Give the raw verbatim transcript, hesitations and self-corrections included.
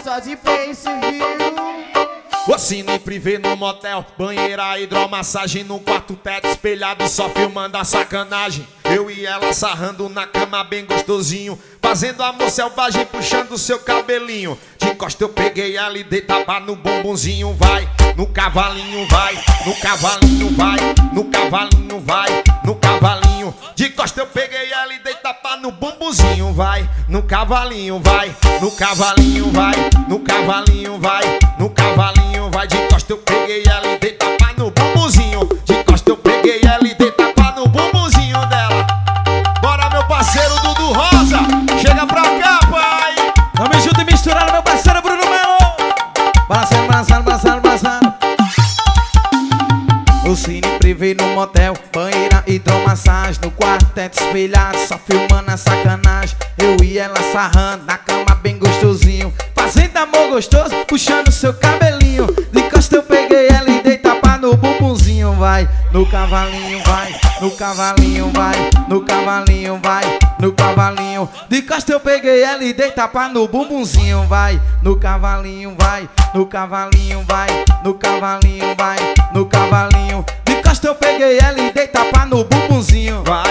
só de Face, viu? O cine privê no motel, banheira, hidromassagem no quarto teto espelhado, só filmando a sacanagem. Eu e ela sarrando na cama bem gostosinho, fazendo amor selvagem, puxando seu cabelinho. De costa eu peguei ela e dei tapa no bumbumzinho. Vai, no cavalinho vai, no cavalinho vai, no cavalinho vai, no cavalinho. De costa eu peguei ela e dei tapa no bumbumzinho. Vai, no cavalinho vai, no cavalinho vai, no cavalinho vai, no cavalinho vai. De costa eu peguei ela e dei tapa no bumbumzinho. De costa eu peguei ela e dei tapa no bumbumzinho dela. Bora, meu parceiro Dudu Rosa, chega pra cá, pai. Tamo junto e misturado, meu parceiro Bruno Melo. Balançando, balançando, balançando, balançando. O cine privê no motel, banheira, hidromassagem no quarto teto espelhado, só filmando a sacanagem. Eu e ela sarrando na cama bem gostosinho, fazendo amor gostoso, puxando seu cabelinho. De costa eu peguei ela e dei tapa no bumbumzinho. Vai, no cavalinho vai, no cavalinho vai, no cavalinho vai, no cavalinho. De costa eu peguei ela e dei tapa no bumbumzinho. Vai, no cavalinho vai, no cavalinho vai, no cavalinho vai, no cavalinho. De costa eu peguei ela e dei tapa no bumbumzinho. Vai.